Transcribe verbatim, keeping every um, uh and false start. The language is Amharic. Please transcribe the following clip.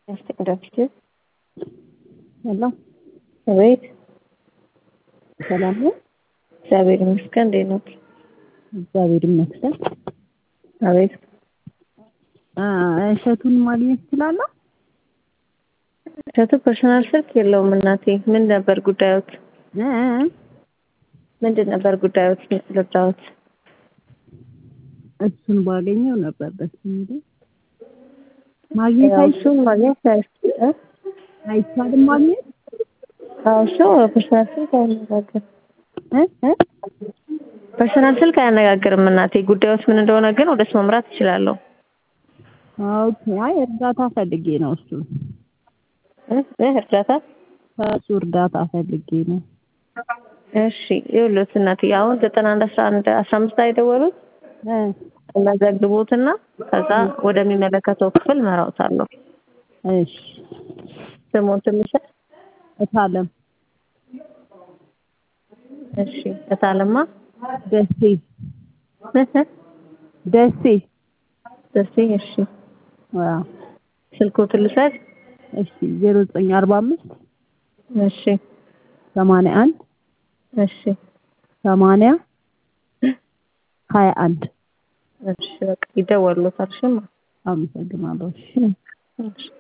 Introduction. Hello. Wait. ሰላም ነው? እግዚአብሔር ይመስገን። እንዴት ነው? እግዚአብሔር ይመስገን። አቤት። አ እሸቱን ማግኘት እችላለሁ? እሸቱ ፐርሰናል ስልክ የለውም እናቴ። ምን ነበር ጉዳዮት? እ ምንድን ነበር ጉዳዮት? ልርዳዎት? እሱን ባገኘው ነበር ደስ የሚለኝ። ማግኘት ያው አይ እሱን ማግኘት አይቻልም። አይቻልም ማግኘት? አዎ እሱ ፐርሰናል ስልክ አያነጋግርም። እ እ ፐርሰናል ስልክ አያነጋግርም እናቴ። ጉዳዮት ምን እንደሆነ ግን ወደሱ መምራት እችላለሁ። ኦኬ። አይ እርዳታ ፈልጌ ነው እሱ። እ እ እርዳታ ከእሱ እርዳታ ፈልጌ ነው። እሺ ይኸውልዎት እናቴ አሁን ዘጠና አንድ አስራ አንድ አስራ አምስት ላይ ደወሉት እ እናዘግቦትና ከዛ ወደሚመለከተው ክፍል መራውታለሁ። እሺ። ስሞት ትንሽ እታለም እሺ እታለማ ደሴ ደሴ ደሴ እሺ አዎ ስልክዎትን ልውሰድ? እሺ ዜሮ ዘጠኝ አርባ አምስት እሺ ሰማንያ አንድ እሺ ሰማንያ ሀያ አንድ እሺ በቃ ይደወሉታል። እሺ አመሰግናለሁ። እሺ